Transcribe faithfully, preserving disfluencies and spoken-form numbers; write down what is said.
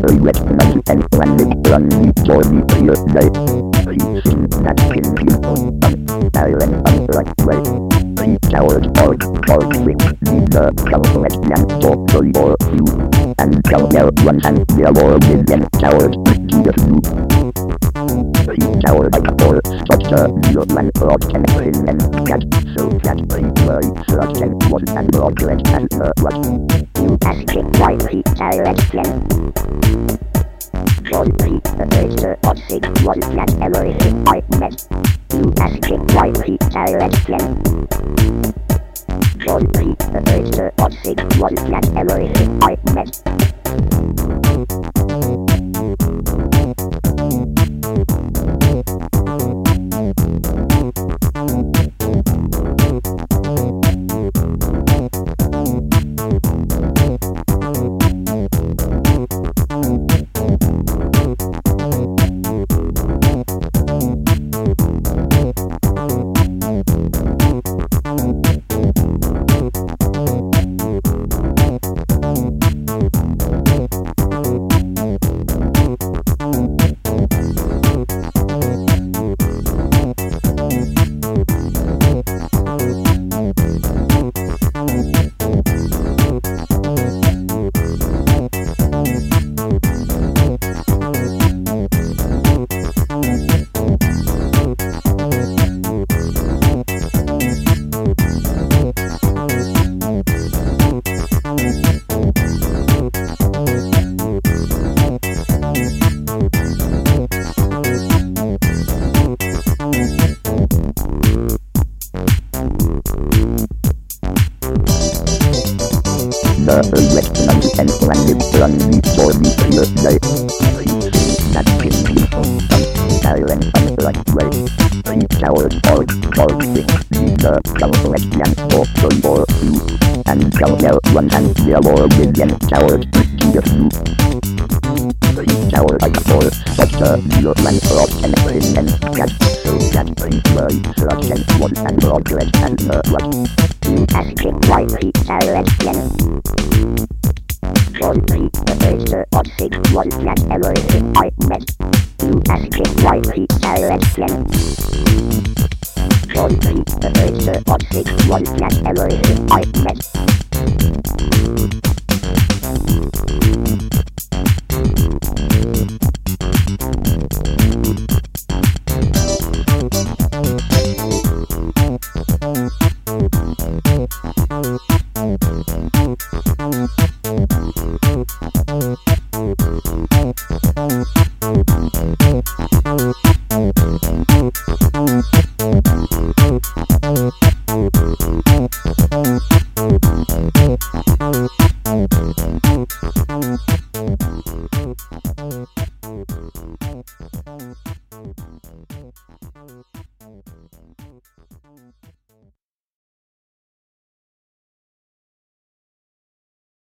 recognize and manage running for me clear day. Teaching that can be on silent unlike way. Three towers org org six leader complex and total for you. And tell their one and their war million towers to the you. Three towers like four structure your man rock and pin and cat. So that three worry slot and one and rocket and the what. You ask it why three direction. John three, the racer of six one that everything I met. You ask it why three direction. John three, the racer of six one that everything I met. The recognize and manage running for me clear day. Teaching that can be on silent unlike way. Three towers org org six leader complex and total for you. And tell their one and their war million towers to the you. Three towers like four structure your man rock and pin and cat. So that three worry slot and one and rocket and the what. You ask it why three direction. John three, the racer of six one that everything I met. You ask it why three direction. John three, the racer of six one that everything I met.